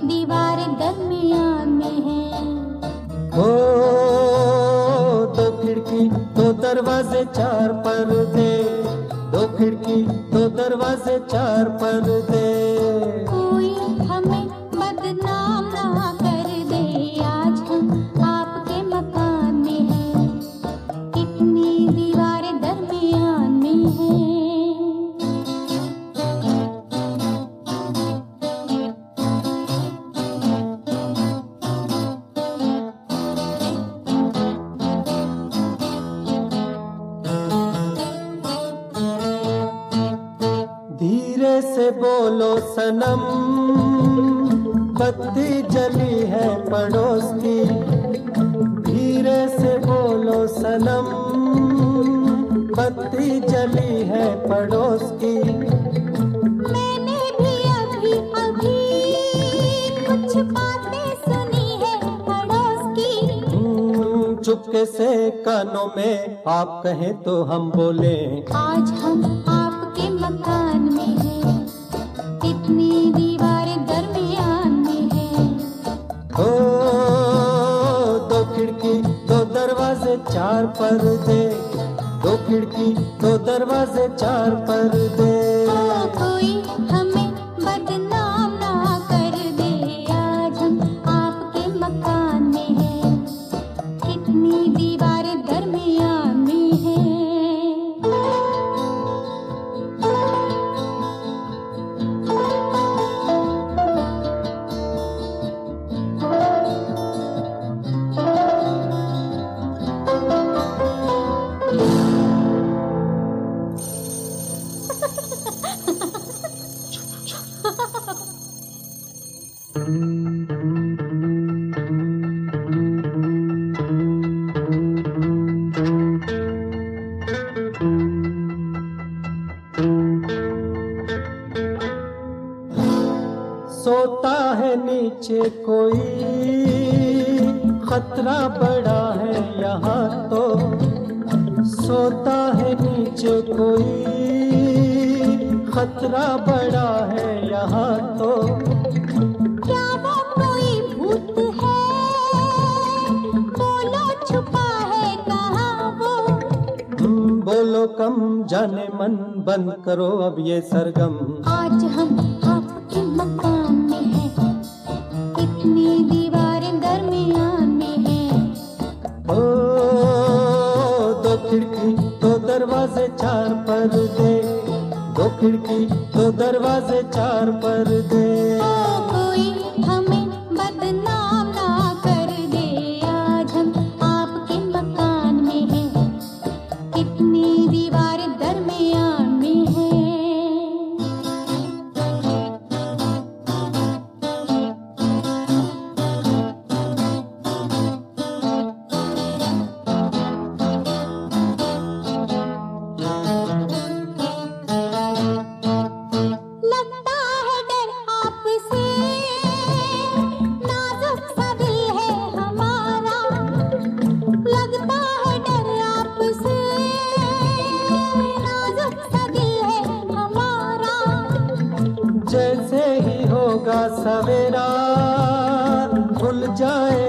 दीवार दरमियान में है। ओ दो खिड़की दो दरवाजे चार पर्दे, दो खिड़की दो दरवाजे चार पर्दे। कोई हमें बदनाम ना कर दे, आज हम आपके मकान में हैं, कितनी दीवारें दरमियान में हैं। धीरे से बोलो सनम, बत्ती जली है पड़ोस की। धीरे से बोलो सनम, बत्ती जली है पड़ोस की। मैंने भी अभी अभी कुछ बातें सुनी है पड़ोस की। चुपके से कानों में आप कहें तो हम बोले, आज हम आपके मकान में हैं, कितनी दीवारें दरमियान में हैं। ओ दो खिड़की दो दरवाजे चार पर्दे, दो खिड़की दो दरवाजे चार पर्दे। कोई हमें बदनाम ना कर दे, आज हम आपके मकान में हैं, कितनी दीवारें दरमियान में हैं। सोता है नीचे कोई, खतरा बड़ा है यहाँ तो। सोता है नीचे कोई, खतरा बड़ा है यहाँ तो। क्या वो कोई भूत है, बोलो छुपा है कहाँ वो। बोलो कम जाने मन, बंद करो अब ये सरगम। आज हम आपके मकान में हैं, कितनी दीवारें दरमियान में हैं। ओ दो खिड़की दो दरवाजे चार पर्दे, दो खिड़की दो दरवाजे चार पर्दे। कोई हमें बदनाम ना कर दे, आज हम आपके मकान में हैं, कितनी दीवारें दरमियान में हैं। लगता है डर आपसे, नाजुक सा दिल है हमारा। लगता है डर आपसे, नाजुक सा दिल है हमारा। जैसे ही होगा सवेरा, खुल जाए